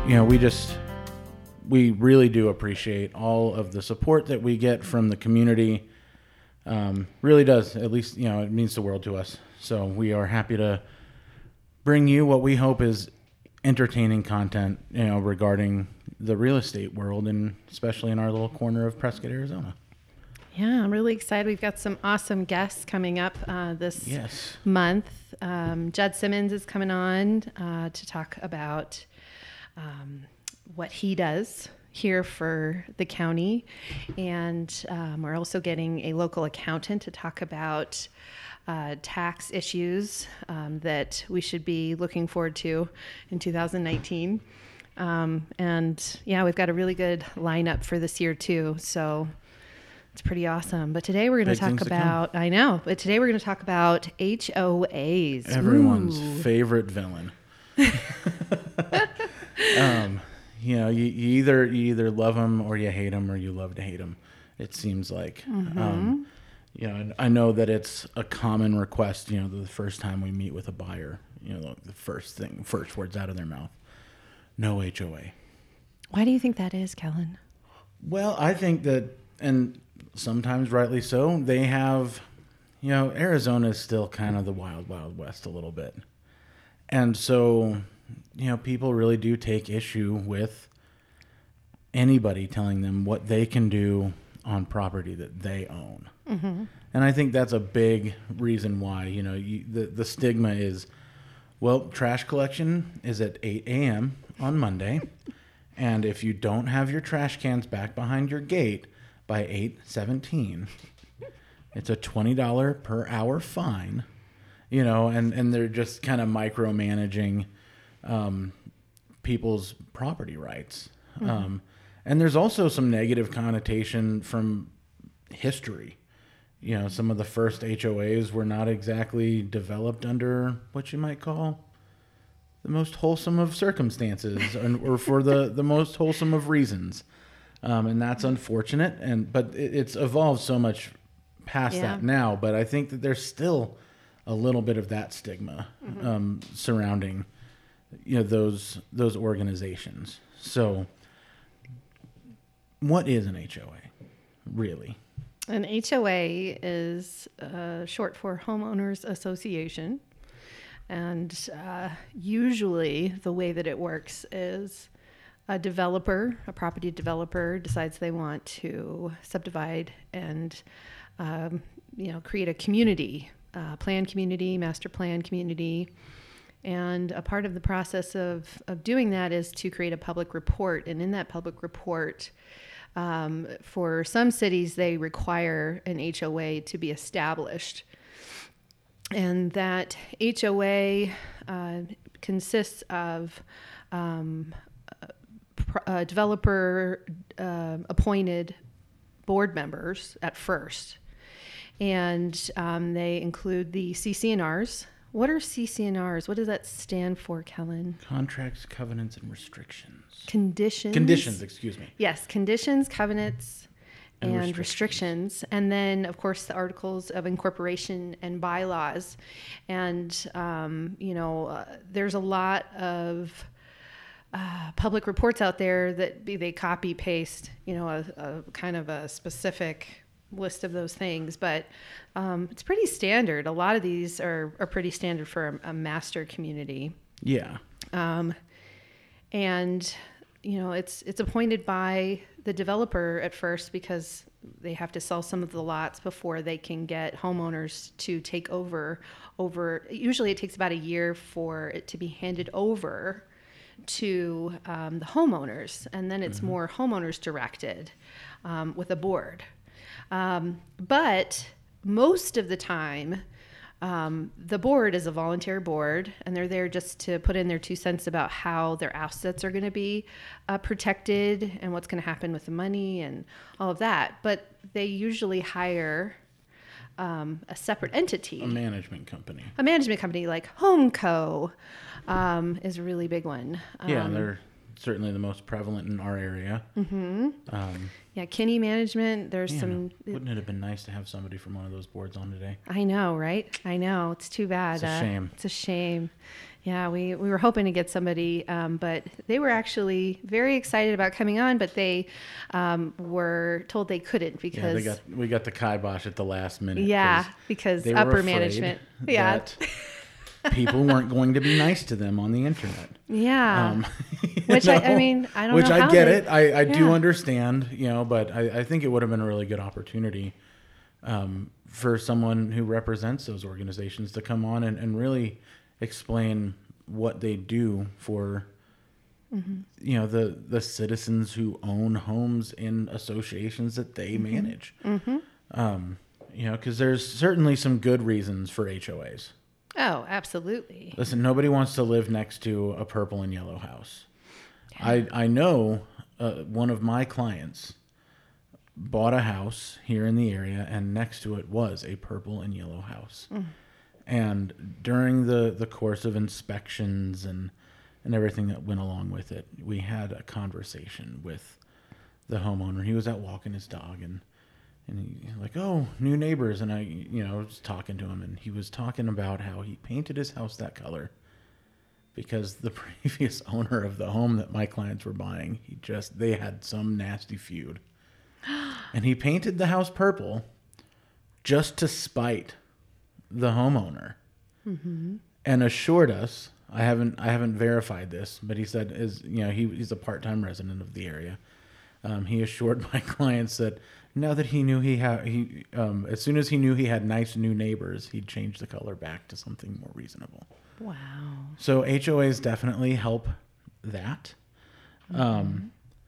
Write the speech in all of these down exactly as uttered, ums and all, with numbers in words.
you know, we just, we really do appreciate all of the support that we get from the community. Um, really does, at least, you know, it means the world to us. So we are happy to bring you what we hope is entertaining content, you know, regarding the real estate world, and especially in our little corner of Prescott, Arizona. Yeah, I'm really excited. We've got some awesome guests coming up uh, this yes. month. Um, Judd Simmons is coming on uh, to talk about um, what he does here for the county. And um, we're also getting a local accountant to talk about uh, tax issues um, that we should be looking forward to in two thousand nineteen. Um, and yeah, we've got a really good lineup for this year too. So it's pretty awesome. But today we're going to talk about, I know, but today we're going to talk about H O As. Everyone's Ooh. favorite villain. um, you know, you, you either you either love them or you hate them, or you love to hate them. It seems like, Mm-hmm. um, you know, I know that it's a common request. You know, the first time we meet with a buyer, you know, the first thing, first words out of their mouth, no H O A. Why do you think that is, Kellen? Well, I think that, and sometimes rightly so, they have, you know, Arizona is still kind of the wild, wild west a little bit. And so, you know, people really do take issue with anybody telling them what they can do on property that they own. Mm-hmm. And I think that's a big reason why, you know, you, the, the stigma is, well, trash collection is at eight a.m. on Monday. And if you don't have your trash cans back behind your gate by eight seventeen, it's a twenty dollars per hour fine, you know, and, and they're just kind of micromanaging um, people's property rights. Mm-hmm. Um, and there's also some negative connotation from history. You know, some of the first H O As were not exactly developed under what you might call the most wholesome of circumstances, or for the, the most wholesome of reasons. Um, and that's unfortunate. And but it, it's evolved so much past Yeah. that now. But I think that there's still a little bit of that stigma mm-hmm. um, surrounding, you know, those those organizations. So, what is an H O A, really? An H O A is uh, short for Homeowners Association. And uh, usually the way that it works is a developer, a property developer, decides they want to subdivide and, um, you know, create a community, uh, plan community, master plan community. And a part of the process of, of doing that is to create a public report. And in that public report, um, for some cities, they require an H O A to be established. And that H O A uh, consists of um, uh, developer uh, appointed board members at first. And um, they include the C C N Rs. What are C C N Rs? What does that stand for, Kellen? Contracts, covenants, and restrictions. Conditions. Conditions, excuse me. Yes, conditions, covenants, and, and restrictions. restrictions. And then, of course, the articles of incorporation and bylaws. And, um, you know, uh, there's a lot of uh, public reports out there that be, they copy paste, you know, a, a kind of a specific list of those things. But um, it's pretty standard. A lot of these are, are pretty standard for a, a master community. Yeah. Um, and, you know, it's it's appointed by the developer at first because they have to sell some of the lots before they can get homeowners to take over. Over usually it takes about a year for it to be handed over to um, the homeowners, and then it's mm-hmm. more homeowners directed um, with a board. Um, but most of the time, Um, the board is a volunteer board, and they're there just to put in their two cents about how their assets are going to be uh, protected and what's going to happen with the money and all of that. But they usually hire um, a separate entity. A management company. A management company like HomeCo um, is a really big one. Um, yeah, they're certainly the most prevalent in our area. Mm-hmm. Um, yeah, Kinney Management. There's yeah, some. Wouldn't it have been nice to have somebody from one of those boards on today? I know, right? I know. It's too bad. It's a uh, shame. It's a shame. Yeah, we, we were hoping to get somebody, um, but they were actually very excited about coming on, but they um, were told they couldn't because Yeah, they got we got the kibosh at the last minute. yeah, because they were upper afraid management, yeah, that people weren't going to be nice to them on the internet. yeah. Um, Which know, I, I mean, I don't which know. I how get they, it. I, I do yeah. understand, you know, but I, I think it would have been a really good opportunity um, for someone who represents those organizations to come on and, and really explain what they do for, mm-hmm. you know, the, the citizens who own homes in associations that they mm-hmm. manage. Mm-hmm. Um, you know, because there's certainly some good reasons for H O As. Oh, absolutely. Listen, nobody wants to live next to a purple and yellow house. Yeah. I I know uh, one of my clients bought a house here in the area, and next to it was a purple and yellow house. Mm. And during the, the course of inspections and, and everything that went along with it, we had a conversation with the homeowner. He was out walking his dog, and and he like, oh, new neighbors. And I, you know, was talking to him, and he was talking about how he painted his house that color because the previous owner of the home that my clients were buying, he just, they had some nasty feud. And he painted the house purple just to spite the homeowner, mm-hmm. and assured us, I haven't, I haven't verified this, but he said, is, you know, he, he's a part-time resident of the area. Um, he assured my clients that now that he knew he had, he, um, as soon as he knew he had nice new neighbors, he'd change the color back to something more reasonable. Wow. So H O As definitely help that. Mm-hmm. Um,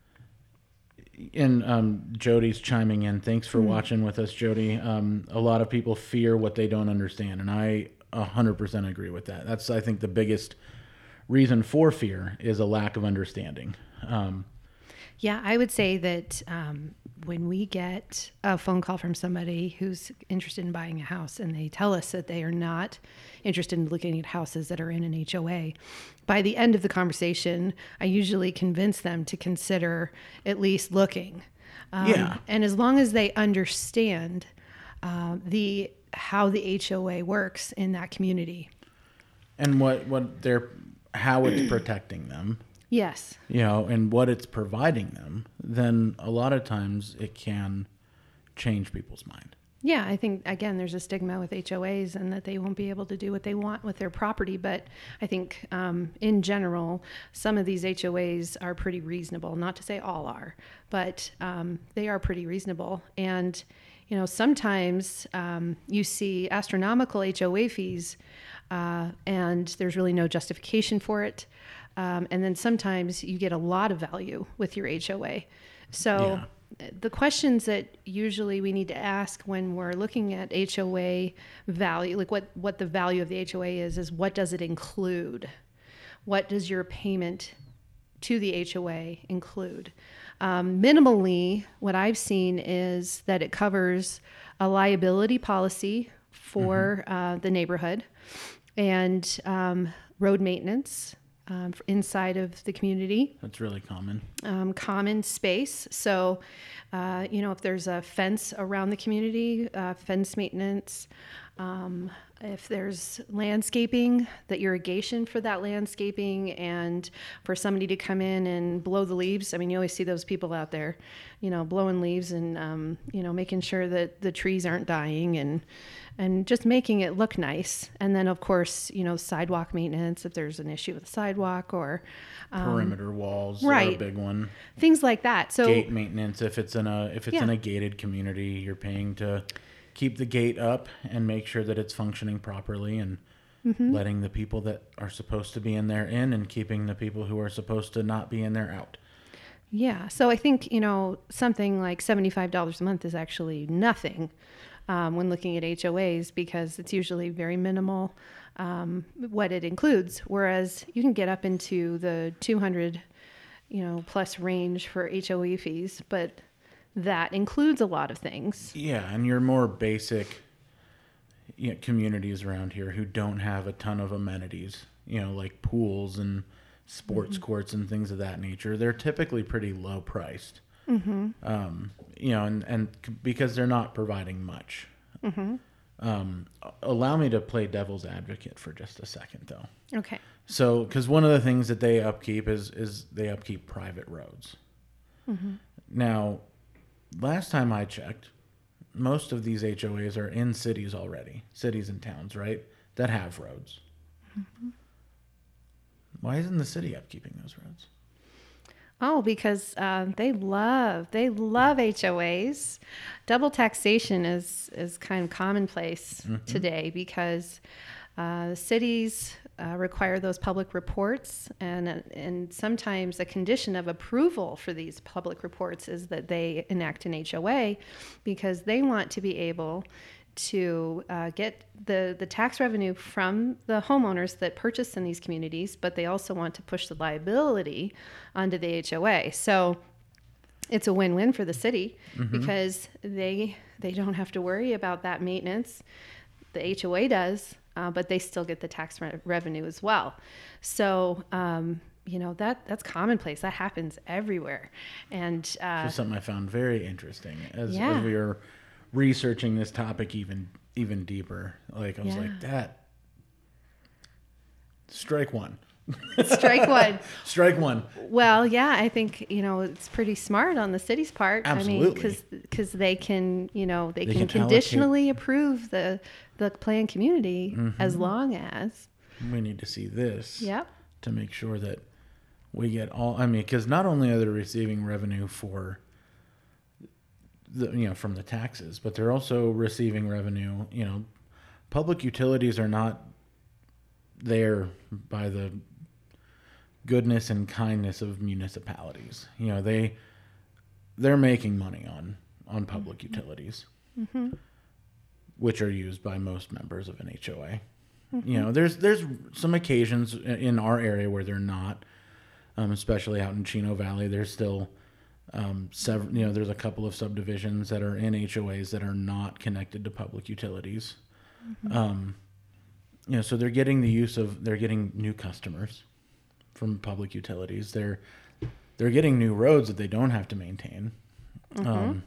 and um, Jody's chiming in. Thanks for mm-hmm. watching with us, Jody. Um, a lot of people fear what they don't understand, and I one hundred percent agree with that. That's, I think, the biggest reason for fear is a lack of understanding. Um, Yeah, I would say that um, when we get a phone call from somebody who's interested in buying a house and they tell us that they are not interested in looking at houses that are in an H O A, by the end of the conversation, I usually convince them to consider at least looking. Um, yeah. And as long as they understand uh, the how the H O A works in that community. And what, what they're, how it's protecting them. Yes. You know, and what it's providing them, then a lot of times it can change people's mind. Yeah, I think, again, there's a stigma with H O As and that they won't be able to do what they want with their property. But I think um, in general, some of these H O As are pretty reasonable. Not to say all are, but um, they are pretty reasonable. And, you know, sometimes um, you see astronomical H O A fees uh, and there's really no justification for it. Um, and then sometimes you get a lot of value with your H O A. So yeah. the questions that usually we need to ask when we're looking at H O A value, like what, what the value of the H O A is, is what does it include? What does your payment to the H O A include? Um, minimally, what I've seen is that it covers a liability policy for mm-hmm. uh, the neighborhood and um, road maintenance, Um, inside of the community. That's really common. Um, common space. So, uh, you know, if there's a fence around the community, uh, fence maintenance, um, if there's landscaping, the irrigation for that landscaping, and for somebody to come in and blow the leaves. I mean, you always see those people out there, you know, blowing leaves and, um, you know, making sure that the trees aren't dying and, and just making it look nice. And then, of course, you know, sidewalk maintenance, if there's an issue with the sidewalk or... Um, perimeter walls right. are a big one. Things like that. So gate maintenance, if it's in a if it's yeah. in a gated community, you're paying to keep the gate up and make sure that it's functioning properly, and mm-hmm. letting the people that are supposed to be in there in, and keeping the people who are supposed to not be in there out. Yeah. So I think, you know, something like seventy-five dollars a month is actually nothing um, when looking at H O As, because it's usually very minimal um, what it includes. Whereas you can get up into the two hundred, you know, plus range for H O A fees, but that includes a lot of things. Yeah. And your more basic, you know, communities around here who don't have a ton of amenities, you know, like pools and sports mm-hmm. courts and things of that nature, they're typically pretty low priced. Mm-hmm. Um, you know, and, and because they're not providing much. Mm-hmm. Um, allow me to play devil's advocate for just a second, though. Okay. So, because one of the things that they upkeep is is they upkeep private roads. Mm-hmm. Now, last time I checked, most of these H O As are in cities already, cities and towns, right, that have roads. Mm-hmm. Why isn't the city upkeeping those roads? Oh, because uh, they love they love H O As. Double taxation is is kind of commonplace mm-hmm. today because uh, cities uh, require those public reports, and and sometimes a condition of approval for these public reports is that they enact an H O A, because they want to be able to uh, get the, the tax revenue from the homeowners that purchase in these communities, but they also want to push the liability onto the H O A. So it's a win-win for the city mm-hmm. because they they don't have to worry about that maintenance. The H O A does, uh, but they still get the tax re- revenue as well. So um, you know that that's commonplace. That happens everywhere, and uh, just something I found very interesting as, yeah. as we were researching this topic even even deeper. Like I was yeah. like, that strike one. Strike one. Strike one. Well, yeah, I think, you know, it's pretty smart on the city's part. Absolutely. I mean, because because they can, you know, they, they can, can conditionally allocate. approve the the planned community mm-hmm. as long as we need to see this. Yep. To make sure that we get all. I mean, because not only are they receiving revenue for the, you know, from the taxes, but they're also receiving revenue. You know, public utilities are not there by the goodness and kindness of municipalities. You know, they they're making money on on public mm-hmm. utilities, mm-hmm. which are used by most members of an H O A. Mm-hmm. You know, there's there's some occasions in our area where they're not, um, especially out in Chino Valley. There's still um, several. You know, there's a couple of subdivisions that are in H O As that are not connected to public utilities. Mm-hmm. Um, you know, so they're getting the use of they're getting new customers from public utilities. They're they're getting new roads that they don't have to maintain, mm-hmm. um,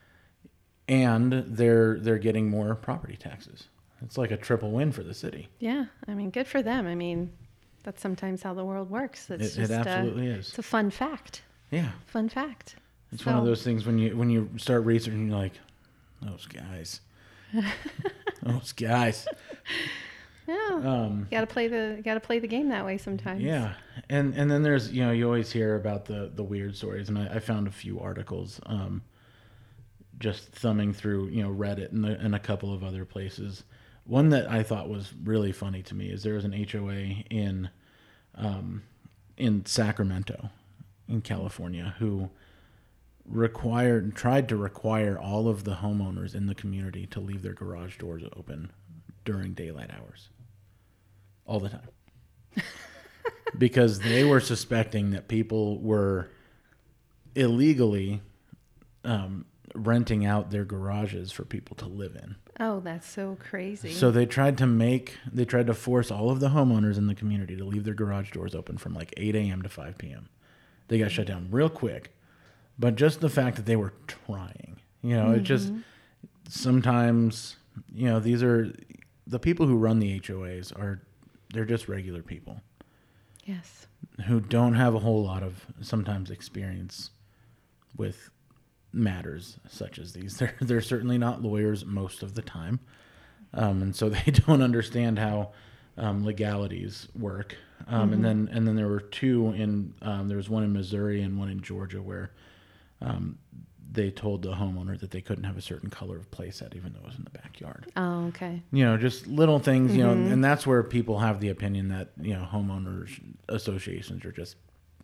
and they're they're getting more property taxes. It's like a triple win for the city. Yeah, I mean, good for them. I mean, that's sometimes how the world works. It's it, just, it absolutely uh, is. It's a fun fact. Yeah, fun fact. It's so. one of those things when you when you start researching, you're like, those guys, those guys. Yeah, um, you gotta play the you gotta play the game that way sometimes. Yeah, and and then there's you know you always hear about the the weird stories, and I, I found a few articles, um, just thumbing through you know Reddit and the, and a couple of other places. One that I thought was really funny to me is there was an H O A in, um, in Sacramento, in California, who required tried to require all of the homeowners in the community to leave their garage doors open during daylight hours. All the time. Because they were suspecting that people were illegally um, renting out their garages for people to live in. Oh, that's so crazy. So they tried to make, they tried to force all of the homeowners in the community to leave their garage doors open from like eight a.m. to five p.m. They got shut down real quick. But just the fact that they were trying, you know, mm-hmm. it just, sometimes, you know, these are, the people who run the H O As are, they're just regular people. Yes. Who don't have a whole lot of sometimes experience with matters such as these. They're they're certainly not lawyers most of the time, um, and so they don't understand how um, legalities work. Um, mm-hmm. And then and then there were two in um, there was one in Missouri and one in Georgia where um, they told the homeowner that they couldn't have a certain color of playset even though it was in the backyard. Oh, okay. You know, just little things, mm-hmm. you know, and that's where people have the opinion that, you know, homeowners associations are just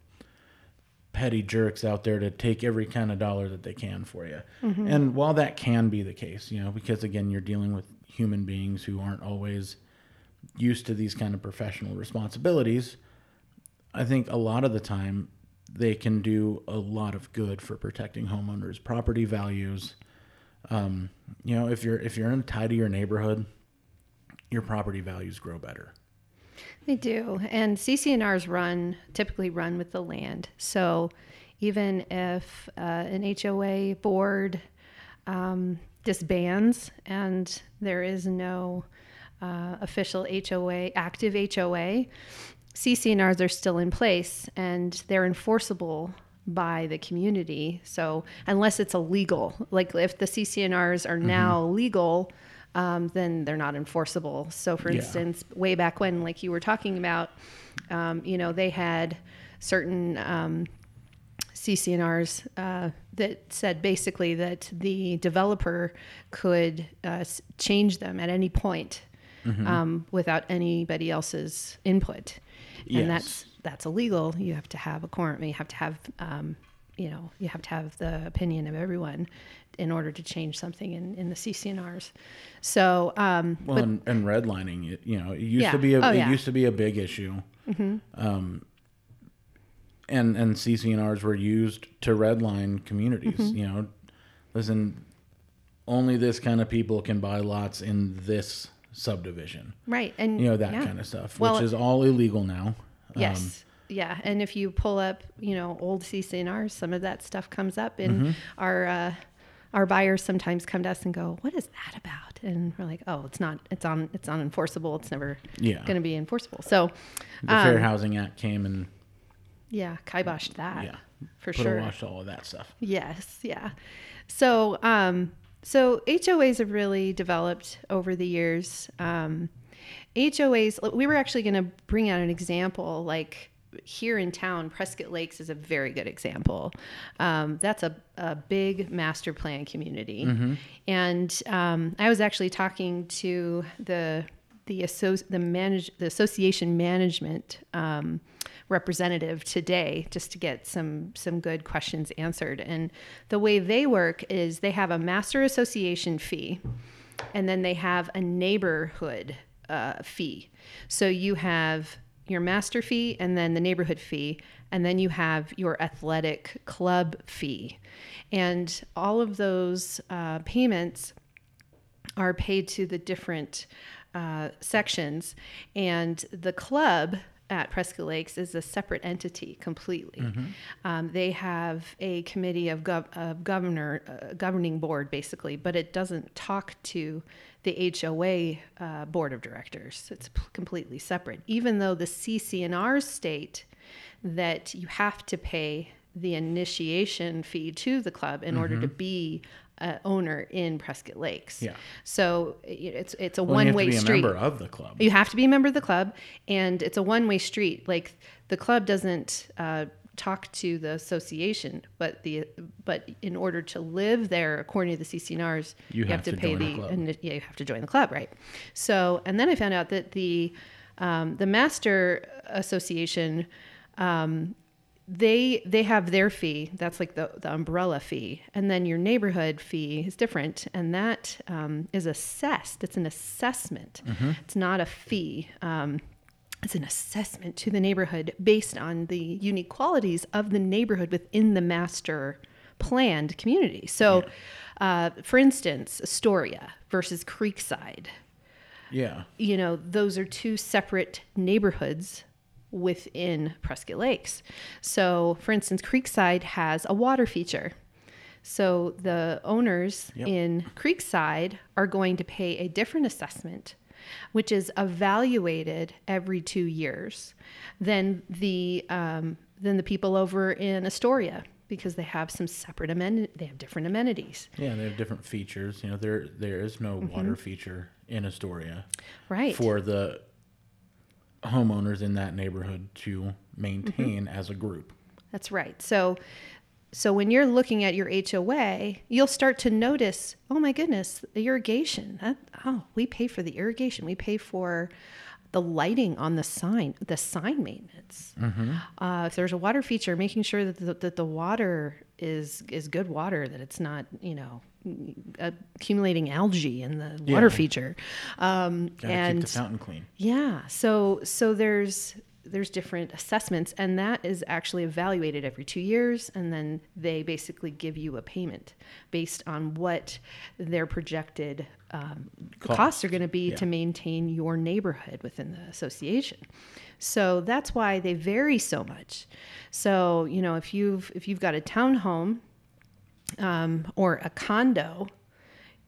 petty jerks out there to take every kind of dollar that they can for you. Mm-hmm. And while that can be the case, you know, because again, you're dealing with human beings who aren't always used to these kind of professional responsibilities, I think a lot of the time they can do a lot of good for protecting homeowners' property values. Um, you know, if you're if you're in a tidier neighborhood, your property values grow better. They do, and C C N Rs run typically run with the land. So even if uh, an H O A board um, disbands and there is no uh, official H O A, active H O A, C C N Rs are still in place and they're enforceable by the community. So unless it's illegal, like if the C C N Rs are now mm-hmm. legal, um, then they're not enforceable. So for yeah. instance, way back when, like you were talking about, um, you know, they had certain um, C C N Rs uh, that said basically that the developer could uh, change them at any point mm-hmm. um, without anybody else's input. And yes. that's that's illegal. You have to have a quorum. You have to have, um, you know, you have to have the opinion of everyone in order to change something in, in the C C N Rs. So, um, well, but, and, and redlining, it, you know, it used yeah. to be a oh, it yeah. used to be a big issue. Mm-hmm. Um, and and C C N Rs were used to redline communities. Mm-hmm. You know, listen, only this kind of people can buy lots in this subdivision. Right, and you know that yeah. kind of stuff, well, which is all illegal now. Yes. Um, yeah, and if you pull up, you know, old C C N Rs, some of that stuff comes up, and mm-hmm. our uh, our buyers sometimes come to us and go, "What is that about?" And we're like, "Oh, it's not. It's on. It's unenforceable. It's never yeah. going to be enforceable." So, the um, Fair Housing Act came and yeah, kiboshed that. Yeah, for put sure. a wash all of that stuff. Yes. Yeah. So, um, so H O As have really developed over the years. Um, H O As. We were actually going to bring out an example, like. Here in town, Prescott Lakes is a very good example. Um, that's a, a big master plan community. Mm-hmm. And um, I was actually talking to the the, asso- the, manage- the association management um, representative today just to get some some good questions answered. And the way they work is they have a master association fee, and then they have a neighborhood uh, fee. So you have your master fee and then the neighborhood fee, and then you have your athletic club fee. And all of those uh, payments are paid to the different uh, sections, and the club at Prescott Lakes is a separate entity completely. Mm-hmm. Um, they have a committee of, gov- of governor, uh, governing board basically, but it doesn't talk to the H O A uh, board of directors. It's p- completely separate, even though the C C N Rs state that you have to pay the initiation fee to the club in mm-hmm. order to be an owner in Prescott Lakes. Yeah. So it's it's a well, one-way you have to be street. a member of the club. You have to be a member of the club, and it's a one-way street. Like the club doesn't uh, talk to the association, but the but in order to live there, according to the C C N Rs, you, you have, have to, to pay the, the and yeah, you have to join the club, right? So, and then I found out that the um, the master association. Um, They they have their fee. That's like the, the umbrella fee. And then your neighborhood fee is different. And that um, is assessed. It's an assessment. Mm-hmm. It's not a fee. Um, it's an assessment to the neighborhood based on the unique qualities of the neighborhood within the master planned community. So, yeah. uh, for instance, Astoria versus Creekside. Yeah. You know, those are two separate neighborhoods within Prescott Lakes. So, for instance, Creekside has a water feature. So the owners yep. in Creekside are going to pay a different assessment, which is evaluated every two years than the um, than the people over in Astoria, because they have some separate amenities. They have different amenities. Yeah, they have different features. You know, there there is no mm-hmm. water feature in Astoria, right? For the homeowners in that neighborhood to maintain mm-hmm. as a group. That's right. So so when you're looking at your H O A, you'll start to notice, oh my goodness, the irrigation. That, oh, we pay for the irrigation. We pay for the lighting on the sign, the sign maintenance. Mm-hmm. Uh, if there's a water feature, making sure that the, that the water is is good water, that it's not, you know, accumulating algae in the water yeah. feature. Um, Gotta and keep the fountain clean. Yeah. So so there's there's different assessments, and that is actually evaluated every two years, and then they basically give you a payment based on what their projected um, Cost. costs are going to be yeah. to maintain your neighborhood within the association. So that's why they vary so much. So, you know, if you've if you've got a townhome um, or a condo,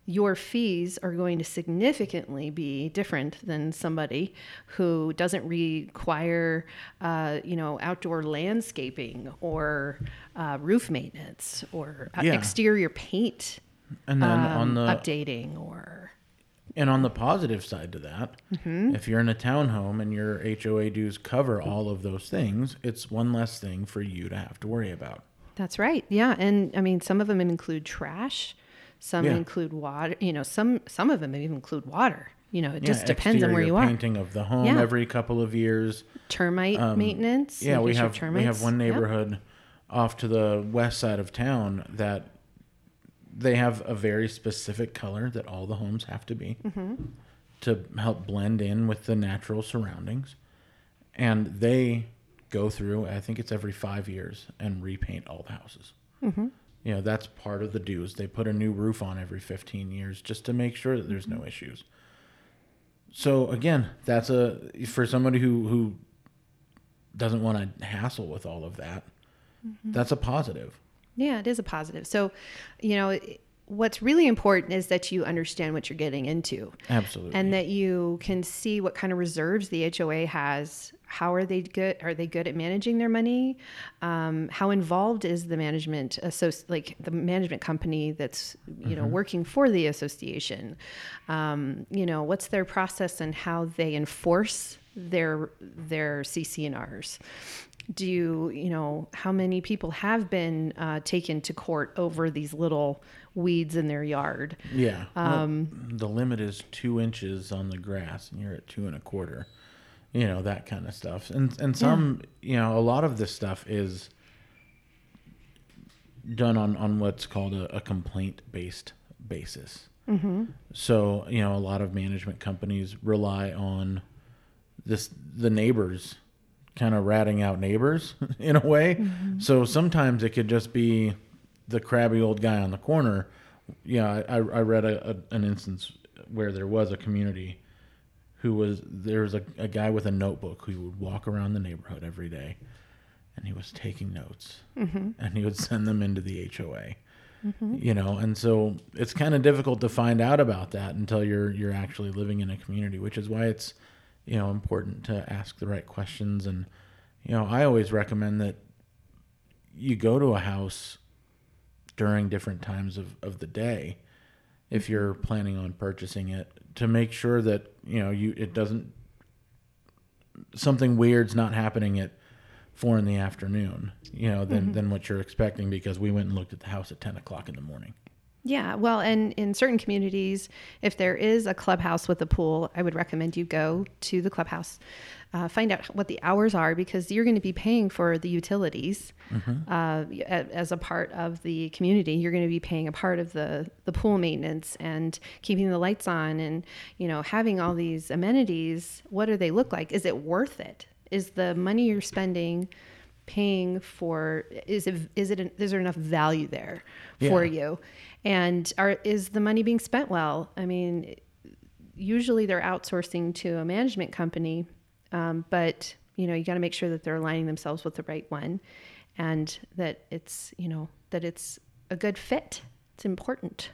your fees are going to significantly be different than somebody who doesn't require, uh, you know, outdoor landscaping or uh, roof maintenance or uh, Yeah. exterior paint And then um, on the updating or. and on the positive side to that, Mm-hmm. if you're in a townhome and your H O A dues cover all of those things, it's one less thing for you to have to worry about. That's right. Yeah. And I mean, some of them include trash. Some Yeah. include water. You know, some some of them even include water. You know, it Yeah, just depends on where exterior you are. painting of the home Yeah. every couple of years. Termite Um, maintenance. Yeah, making we sure have we termites- have one yeah. neighborhood off to the west side of town that they have a very specific color that all the homes have to be Mm-hmm. to help blend in with the natural surroundings. And they go through, I think it's every five years, and repaint all the houses. Mm-hmm. You know, that's part of the dues. They put a new roof on every fifteen years just to make sure that there's Mm-hmm. no issues. So again, that's a for somebody who who doesn't want to hassle with all of that. Mm-hmm. That's a positive. Yeah, it is a positive. So, you know, it- what's really important is that you understand what you're getting into. Absolutely. And that you can see what kind of reserves the H O A has. How are they good? Are they good at managing their money? Um, how involved is the management, associ- like the management company that's you know working for the association? Um, you know, what's their process and how they enforce their their C C N Rs? Do you, you know, how many people have been uh, taken to court over these little weeds in their yard? Yeah. Um, well, the limit is two inches on the grass, and you're at two and a quarter. You know, that kind of stuff. And and some, you know, a lot of this stuff is done on, on what's called a, a complaint-based basis. Mm-hmm. So, you know, a lot of management companies rely on this the neighbors kind of ratting out neighbors in a way. Mm-hmm. So sometimes it could just be the crabby old guy on the corner. Yeah, I, I read a, a, an instance where there was a community who was, there was a, a guy with a notebook who would walk around the neighborhood every day, and he was taking notes, Mm-hmm. and he would send them into the H O A. Mm-hmm. You know, and so it's kind of difficult to find out about that until you're you're actually living in a community, which is why it's, you know, important to ask the right questions. And, you know, I always recommend that you go to a house during different times of, of the day if you're planning on purchasing it, to make sure that, you know, you it doesn't, something weird's not happening at four in the afternoon, you know, than, Mm-hmm. than what you're expecting, because we went and looked at the house at ten o'clock in the morning. Yeah, well, and in certain communities, if there is a clubhouse with a pool, I would recommend you go to the clubhouse, uh, find out what the hours are, because you're going to be paying for the utilities Mm-hmm. uh, a- as a part of the community. You're going to be paying a part of the the pool maintenance and keeping the lights on, and you know, having all these amenities. What do they look like? Is it worth it? Is the money you're spending paying for, is it is it is there enough value there for Yeah. you? And are is the money being spent well? I mean, usually they're outsourcing to a management company, um, but you know, you got to make sure that they're aligning themselves with the right one, and that it's, you know, that it's a good fit. It's important.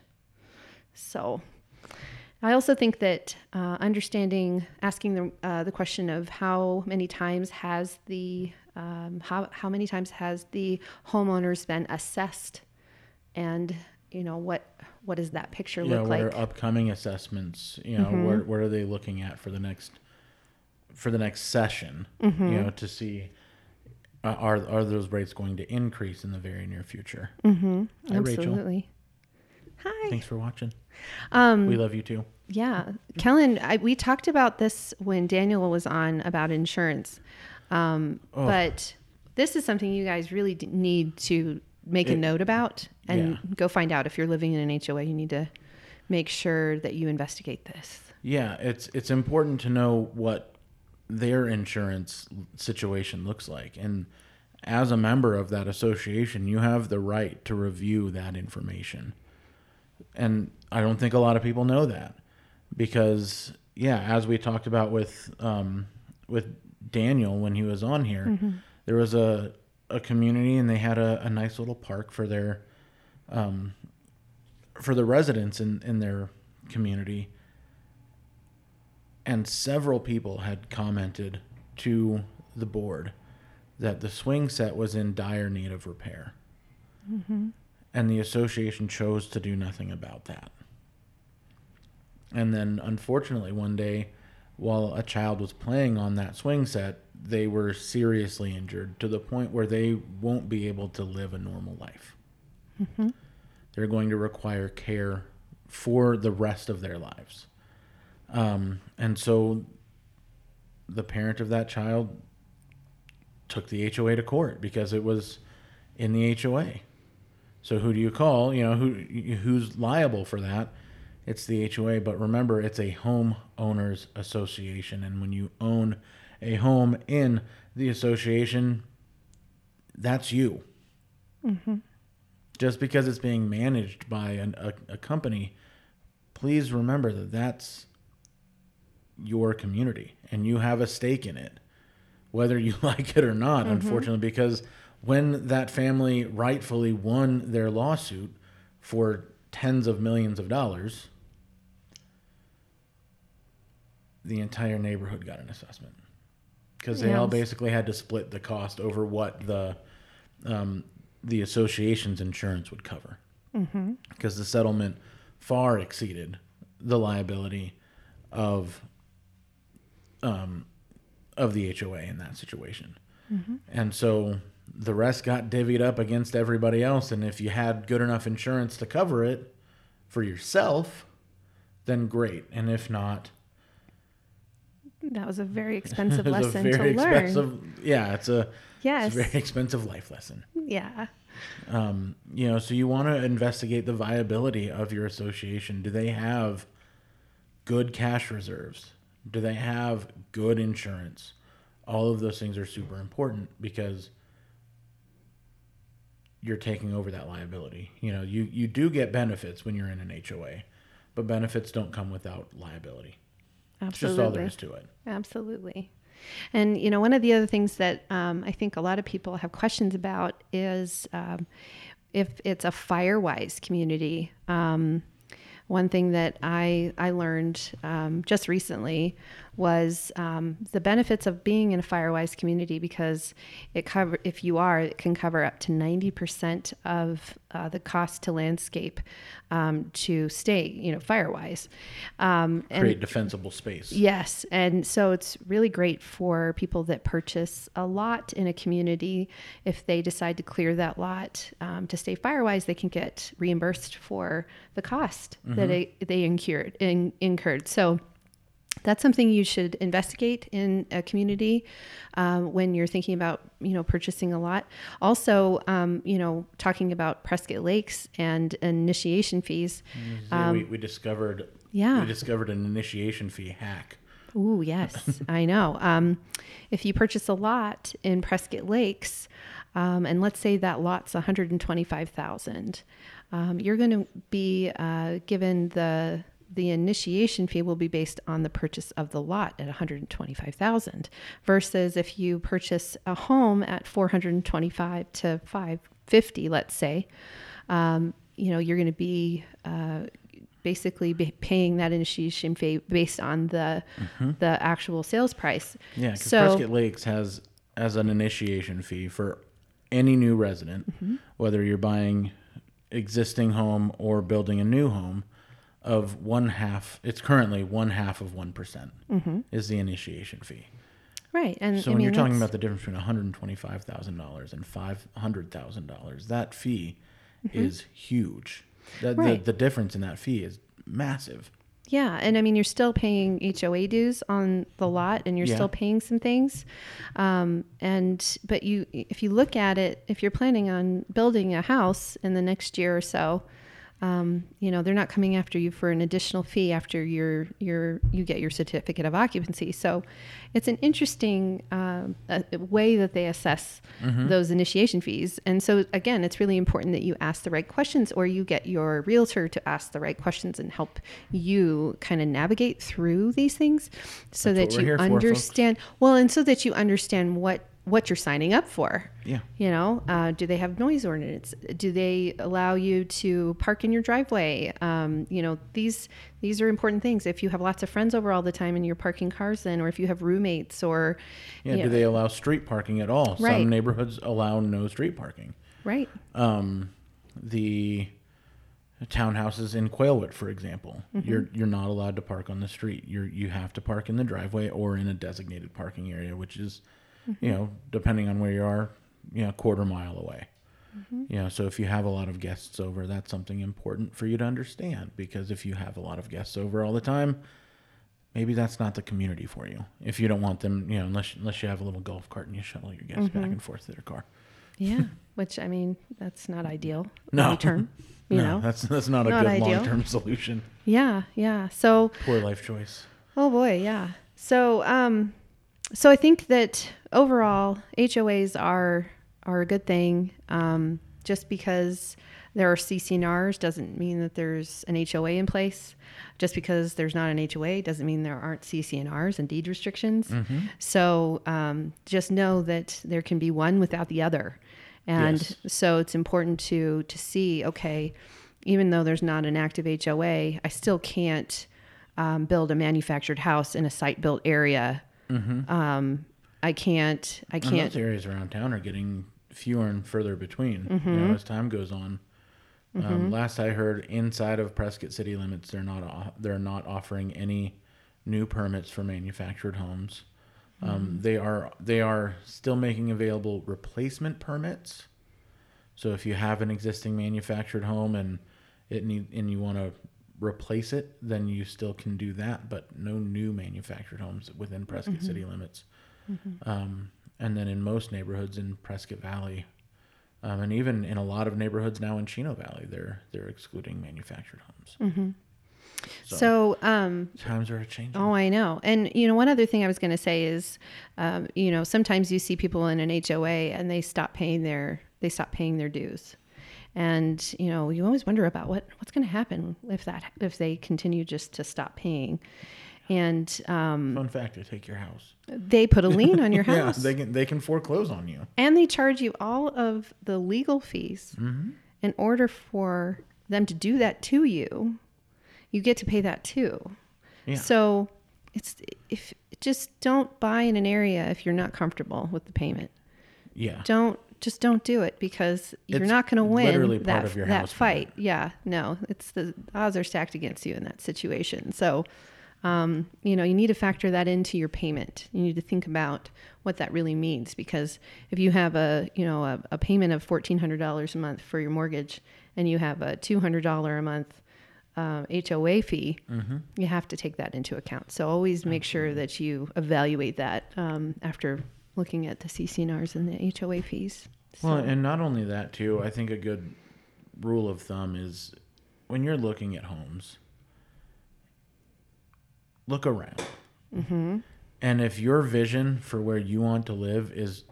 So I also think that uh, understanding, asking the uh, the question of how many times has the um, how how many times has the homeowners been assessed, and you know, what what does that picture Yeah, look what like? are upcoming assessments? You know, Mhm. what what are they looking at for the next for the next session? Mhm. You know, to see uh, are are those rates going to increase in the very near future? Mm-hmm. Hi, Rachel. Absolutely. Hi. Thanks for watching. Um, We love you too. Yeah, Kellen, I, we talked about this when Daniel was on about insurance, um, Oh. but this is something you guys really d- need to make a It- note about and yeah. go find out. If you're living in an H O A, you need to make sure that you investigate this. Yeah, it's it's important to know what their insurance situation looks like, and as a member of that association, you have the right to review that information. And I don't think a lot of people know that, because yeah, as we talked about with um, with Daniel when he was on here, Mm-hmm. there was a a community, and they had a, a nice little park for their um, for the residents in, in their community. And several people had commented to the board that the swing set was in dire need of repair. Mm-hmm. And the association chose to do nothing about that. And then, unfortunately, one day, while a child was playing on that swing set, they were seriously injured to the point where they won't be able to live a normal life. Mm-hmm. They're going to require care for the rest of their lives. Um, and so the parent of that child took the H O A to court because it was in the H O A. So who do you call? You know, who who's liable for that? It's the H O A. But remember, it's a homeowners association. And when you own a home in the association, that's you. Mm-hmm. Just because it's being managed by an, a, a company, please remember that that's your community and you have a stake in it, whether you like it or not, mm-hmm. unfortunately, because when that family rightfully won their lawsuit for tens of millions of dollars, the entire neighborhood got an assessment because they yes. all basically had to split the cost over what the um, the association's insurance would cover, mm-hmm. because the settlement far exceeded the liability of um, of the H O A in that situation. Mm-hmm. And so the rest got divvied up against everybody else. And if you had good enough insurance to cover it for yourself, then great. And if not, that was a very expensive lesson a very to expensive, learn. Yeah, it's a, yes. it's a very expensive life lesson. Yeah. Um, you know, so you want to investigate the viability of your association. Do they have good cash reserves? Do they have good insurance? All of those things are super important because you're taking over that liability. You know, you, you do get benefits when you're in an H O A, but benefits don't come without liability. Absolutely. It's just all there is to it. Absolutely. And, you know, one of the other things that um, I think a lot of people have questions about is um, if it's a Firewise community. Um, one thing that I, I learned um, just recently was um, the benefits of being in a Firewise community, because it cover if you are, it can cover up to ninety percent of uh, the cost to landscape um, to stay, you know, Firewise. Um, Create and, defensible space. Yes. And so it's really great for people that purchase a lot in a community. If they decide to clear that lot um, to stay Firewise, they can get reimbursed for the cost mm-hmm. that it, they incurred, in, incurred. So that's something you should investigate in a community um, when you're thinking about, you know, purchasing a lot. Also, um, you know, talking about Prescott Lakes and initiation fees. Um, we, we discovered, yeah, we discovered an initiation fee hack. Ooh, yes, I know. Um, if you purchase a lot in Prescott Lakes, um, and let's say that lot's one hundred twenty-five thousand dollars, um, you're going to be uh, given the the initiation fee will be based on the purchase of the lot at one hundred twenty-five thousand dollars versus if you purchase a home at four hundred twenty-five to five hundred fifty, let's say, um, you know, you're going to be uh, basically be paying that initiation fee based on the mm-hmm. the actual sales price. Yeah, because so, Prescott Lakes has as an initiation fee for any new resident, mm-hmm. whether you're buying existing home or building a new home, of one half, it's currently one half of one percent mm-hmm. is the initiation fee. Right. And so I when mean, you're talking about the difference between one hundred twenty-five thousand dollars and five hundred thousand dollars, that fee mm-hmm. is huge. That, right. the, the difference in that fee is massive. Yeah. And I mean, you're still paying H O A dues on the lot and you're yeah. still paying some things. Um, and, but you, if you look at it, if you're planning on building a house in the next year or so, Um, you know, they're not coming after you for an additional fee after your your you get your certificate of occupancy. So it's an interesting uh, uh, way that they assess mm-hmm. those initiation fees. And so, again, it's really important that you ask the right questions or you get your realtor to ask the right questions and help you kind of navigate through these things so That's that you for, understand. folks. Well, and so that you understand what what you're signing up for. Yeah. You know, uh, do they have noise ordinance? Do they allow you to park in your driveway? Um, you know, these these are important things. If you have lots of friends over all the time and you're parking cars in, or if you have roommates, or yeah, do know, they allow street parking at all? Right. Some neighborhoods allow no street parking. Right. Um, the townhouses in Quailwood, for example, mm-hmm. you're you're not allowed to park on the street. You're you have to park in the driveway or in a designated parking area, which is, mm-hmm. you know, depending on where you are, you know, a quarter mile away. Mm-hmm. You know, so if you have a lot of guests over, that's something important for you to understand, because if you have a lot of guests over all the time, maybe that's not the community for you. If you don't want them, you know, unless unless you have a little golf cart and you shuttle your guests mm-hmm. back and forth to their car. Yeah, which I mean, that's not ideal no. long term. You no, know, that's that's not a not good ideal. long-term solution. Yeah, yeah. So poor life choice. Oh boy, yeah. So, um, so I think that overall, H O As are are a good thing. Um, just because there are C C N Rs doesn't mean that there's an H O A in place. Just because there's not an H O A doesn't mean there aren't C C N Rs and deed restrictions. Mm-hmm. So, um, just know that there can be one without the other. And yes. so it's important to, to see, okay, even though there's not an active H O A, I still can't um, build a manufactured house in a site-built area. Mm-hmm. Um, I can't, I can't. And those areas around town are getting fewer and further between, mm-hmm. you know, as time goes on. Mm-hmm. Um, last I heard, inside of Prescott city limits, they're not, they're not offering any new permits for manufactured homes. Um, they are they are still making available replacement permits. So if you have an existing manufactured home and it need and you want to replace it, then you still can do that. But no new manufactured homes within Prescott mm-hmm. city limits. Mm-hmm. Um, and then in most neighborhoods in Prescott Valley, um, and even in a lot of neighborhoods now in Chino Valley, they're they're excluding manufactured homes. Mm-hmm. So, so um, times are changing. Oh, I know. And, you know, one other thing I was going to say is, um, you know, sometimes you see people in an H O A and they stop paying their, they stop paying their dues. And, you know, you always wonder about what, what's going to happen if that, if they continue just to stop paying. And, um, fun fact, they take your house. They put a lien on your house. Yeah, they can, they can foreclose on you. And they charge you all of the legal fees mm-hmm. in order for them to do that to you. You get to pay that too. Yeah. So it's if just don't buy in an area if you're not comfortable with the payment. Yeah. Don't just don't do it because you're it's not going to win that, of your that house fight. payment. Yeah. No, it's the odds are stacked against you in that situation. So, um, you know, you need to factor that into your payment. You need to think about what that really means, because if you have a, you know, a, a payment of fourteen hundred dollars a month for your mortgage and you have a two hundred dollars a month Uh, H O A fee, mm-hmm. you have to take that into account. So always make sure that you evaluate that um, after looking at the C C N Rs and the H O A fees. So. Well, and not only that too, I think a good rule of thumb is when you're looking at homes, look around. Mm-hmm. And if your vision for where you want to live is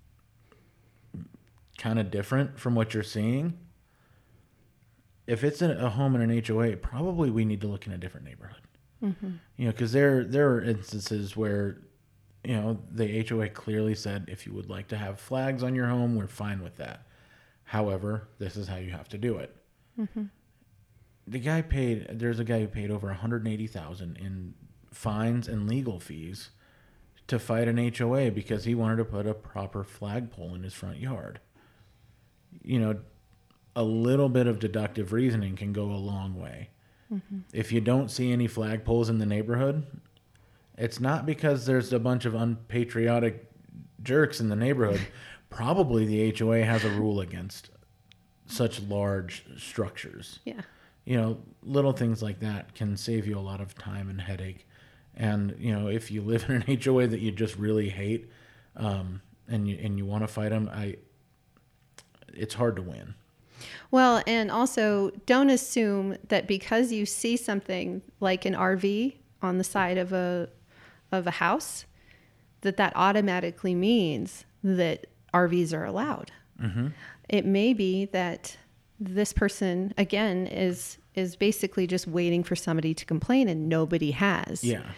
kind of different from what you're seeing, if it's a home in an H O A, probably we need to look in a different neighborhood. Mm-hmm. You know, because there there are instances where, you know, the H O A clearly said, if you would like to have flags on your home, we're fine with that. However, this is how you have to do it. Mm-hmm. The guy paid. There's a guy who paid over one hundred eighty thousand dollars in fines and legal fees to fight an H O A because he wanted to put a proper flagpole in his front yard. You know, a little bit of deductive reasoning can go a long way. Mm-hmm. If you don't see any flagpoles in the neighborhood, it's not because there's a bunch of unpatriotic jerks in the neighborhood. Probably the H O A has a rule against such large structures. Yeah. You know, little things like that can save you a lot of time and headache. And, you know, if you live in an H O A that you just really hate, um, and you and you want to fight them, I, it's hard to win. Well, and also don't assume that because you see something like an R V on the side of a of a house, that that automatically means that R Vs are allowed. Mm-hmm. It may be that this person, again, is is basically just waiting for somebody to complain and nobody has. Yeah.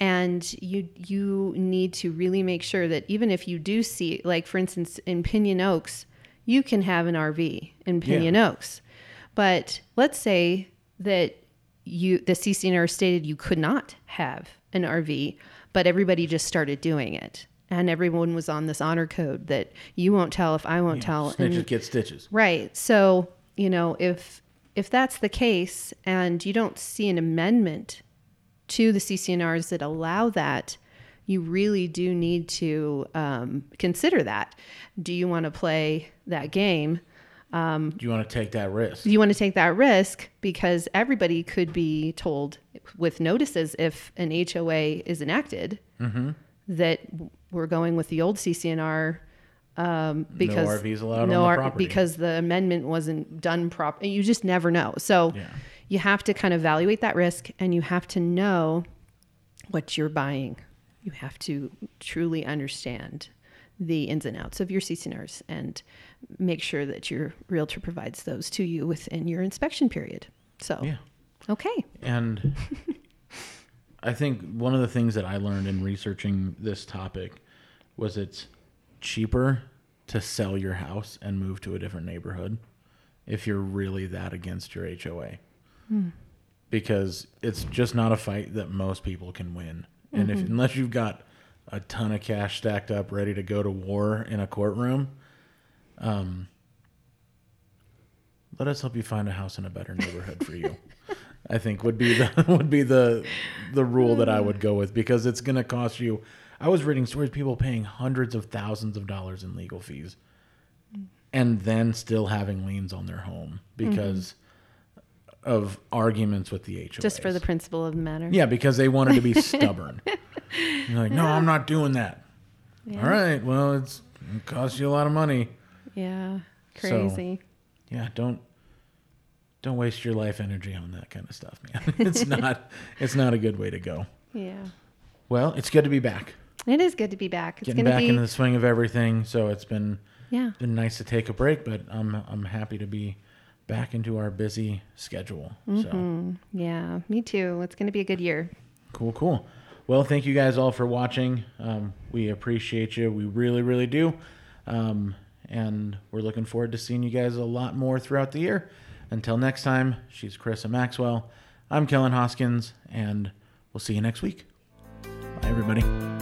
And you you need to really make sure that even if you do see, like for instance, in Pinion Oaks, you can have an R V in Pinion yeah. Oaks. But let's say that you the C C N R stated you could not have an R V, but everybody just started doing it. And everyone was on this honor code that you won't tell if I won't yeah, tell. Snitches and, get stitches. Right. So, you know, if if that's the case and you don't see an amendment to the C C N Rs that allow that, you really do need to um, consider that. Do you want to play that game? Um, do you want to take that risk? Do you want to take that risk? Because everybody could be told with notices if an H O A is enacted mm-hmm. that we're going with the old C C N R um, because no R Vs allowed no on R- the property because the amendment wasn't done properly. You just never know. So yeah. you have to kind of evaluate that risk, and you have to know what you're buying. You have to truly understand the ins and outs of your C C N Rs and make sure that your realtor provides those to you within your inspection period. So, yeah. Okay. And I think one of the things that I learned in researching this topic was it's cheaper to sell your house and move to a different neighborhood if you're really that against your H O A. Hmm. Because it's just not a fight that most people can win. And mm-hmm. if unless you've got a ton of cash stacked up ready to go to war in a courtroom, um, let us help you find a house in a better neighborhood for you. I think would be the would be the the rule that I would go with, because it's going to cost you. I was reading stories of people paying hundreds of thousands of dollars in legal fees, and then still having liens on their home because mm-hmm. of arguments with the H O As. Just for the principle of the matter. Yeah, because they wanted to be stubborn. You're like, no, I'm not doing that. Yeah. All right, well, it's, it costs you a lot of money. Yeah, crazy. So, yeah, don't don't waste your life energy on that kind of stuff, man. It's not it's not a good way to go. Yeah. Well, it's good to be back. It is good to be back. It's Getting gonna back be... into the swing of everything. So it's been yeah been nice to take a break, but I'm I'm happy to be back into our busy schedule. Mm-hmm. So yeah, me too. It's gonna be a good year. Cool, cool. Well, thank you guys all for watching. Um, we appreciate you. We really, really do. Um, and we're looking forward to seeing you guys a lot more throughout the year. Until next time, she's Carissa Maxwell. I'm Kellen Hoskins, and we'll see you next week. Bye, everybody.